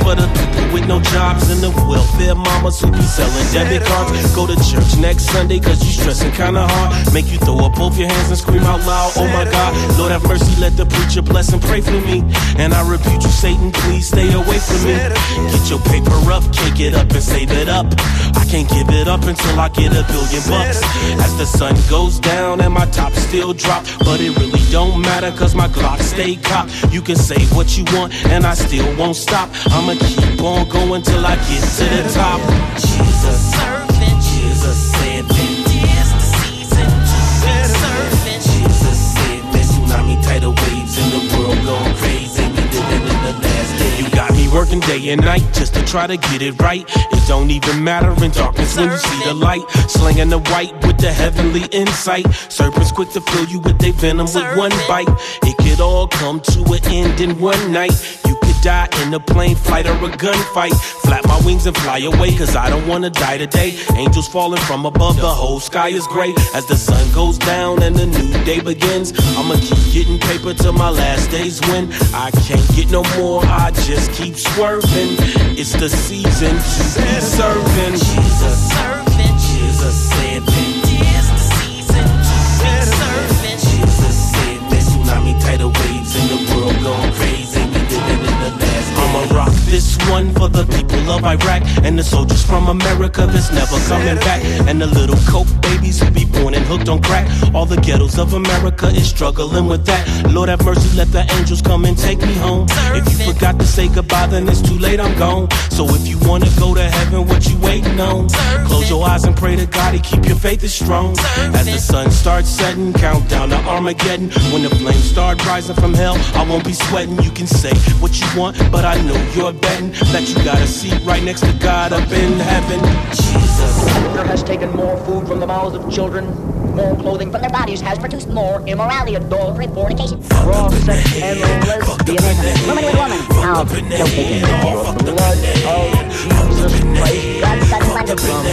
for the people with no jobs and the welfare mamas who be selling debit cards. Go to church next Sunday cause you stressing kinda hard. Make you throw up both your hands and scream out loud, oh my God. Lord have mercy, let the preacher bless and pray for me. And I rebuke you, Satan, please stay away from me. Get your paper up, cake it up and save it up. I can't give it up until I get $1 billion bucks. As the sun goes down and my top still drop, but it really don't matter cause my Glock stay cocked. You can say what you want and I still won't stop. I'ma keep on going till I get to the top. Jesus serving, Jesus said that is the season. Jesus serving, Jesus said that tsunami tidal waves and the world going crazy. We living in the last day. You got me working day and night just to try to get it right. It don't even matter in darkness when you see the light. Slinging the white with the heavenly insight. Serpents quick to fill you with their venom with one bite. It could all come to an end in one night. You could die in a plane flight or a gunfight. Flap my wings and fly away cause I don't wanna die today. Angels falling from above, the whole sky is gray. As the sun goes down and the new day begins, I'ma keep getting paper till my last days win. I can't get no more, I just keep swerving. It's the season to be serving. Jesus serving, Jesus said that it's the season to be serving. Jesus said that tsunami tidal waves and the world going crazy. We living in the last day. I'ma rock this one for the people of Iraq and the soldiers from America that's never coming back, and the little coke babies who be born and hooked on crack. All the ghettos of America is struggling with that. Lord have mercy, let the angels come and take me home. If you forgot to say goodbye, then it's too late, I'm gone. So if you wanna go to heaven, what you waiting on? Close your eyes and pray to God, He keep your faith is strong. As the sun starts setting, count down to Armageddon. When the flames start rising from hell, I won't be sweating. You can say what you want, but I know you're betting that you got a seat right next to God up in heaven. Jesus. Hitler has taken more food from the mouths of children, more clothing from their bodies, has produced more immorality, adultery, fornication, raw sex, and lesbianism. Woman with woman. How filthy can the blood of Jesus Christ got that from?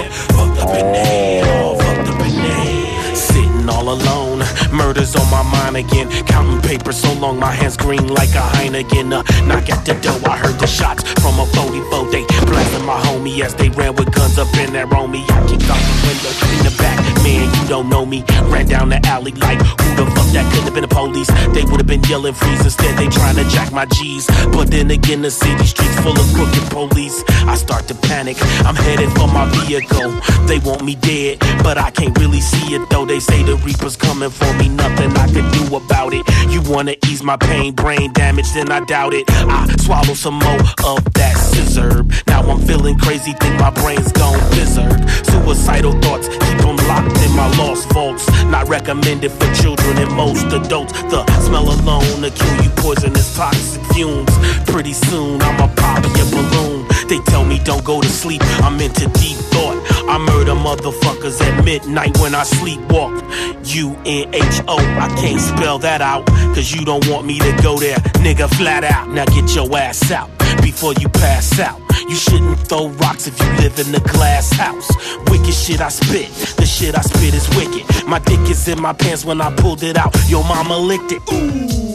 Sitting all alone, murders on my mind again. Counting paper so long, my hands green like a Heineken. Knock at the door, I heard the shots from a 44. They blasting my homie as they ran with guns up in that on me. I kicked off the window in the back, man, you don't know me. Ran down the alley like, who the fuck that could have been the police? They would have been yelling freeze, instead they trying to jack my G's. But then again, the city streets full of crooked police. I start to panic, I'm headed for my vehicle. They want me dead, but I can't really see it though. They say the Reaper's coming for me, nothing I can do about it. You wanna ease my pain, brain damage, then I doubt it. I swallow some more of that scissor. Now I'm feeling crazy, think my brain's gone berserk. Suicidal thoughts, keep them locked in my lost vaults. Not recommended for children and most adults. The smell alone will kill you, poisonous toxic fumes. Pretty soon I'ma pop your balloon. They tell me don't go to sleep, I'm into deep thought. I murder motherfuckers at midnight when I sleepwalk. UNHO, I can't spell that out, cause you don't want me to go there, nigga, flat out. Now get your ass out before you pass out. You shouldn't throw rocks if you live in a glass house. Wicked shit I spit, the shit I spit is wicked. My dick is in my pants when I pulled it out, your mama licked it. Ooh.